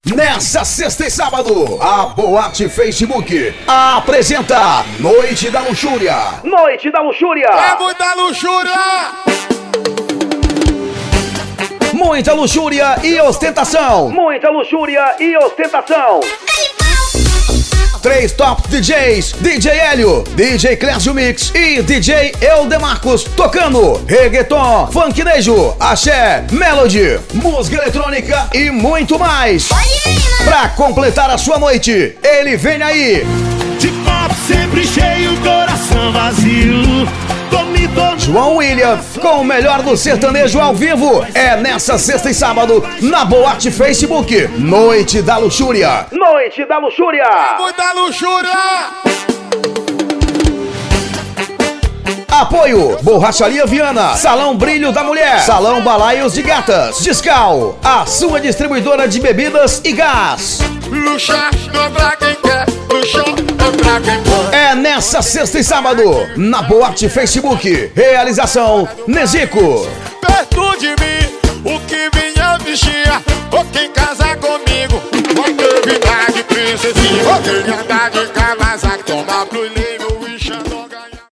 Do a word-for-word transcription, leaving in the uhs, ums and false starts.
Nessa sexta e sábado, a Boate Facebook apresenta Noite da Luxúria. Noite da Luxúria. É muita luxúria. Muita luxúria e ostentação. Muita luxúria e ostentação. Três top D Js, D J Hélio, D J Clésio Mix e D J Eldemarcos tocando reggaeton, funknejo, axé, melody, música eletrônica e muito mais. Pra completar a sua noite, ele vem aí. De copo sempre cheio, coração vazio. Tome, tome. João William, com o melhor do sertanejo ao vivo. É nessa sexta e sábado, na Boate Facebook. Noite da Luxúria. Noite da Luxúria. Muita luxúria. Apoio: Borracharia Viana, Salão Brilho da Mulher, Salão Balaios de Gatas, Discal, a sua distribuidora de bebidas e gás. Luxar não é pra quem quer, luxar é pra quem pode. É nessa sexta e sábado, na Boate Facebook. Realização: Nezico. Perto de mim, o que vinha bichinha, ou quem casar comigo, vai ter vida de princesinha, ou quem andar de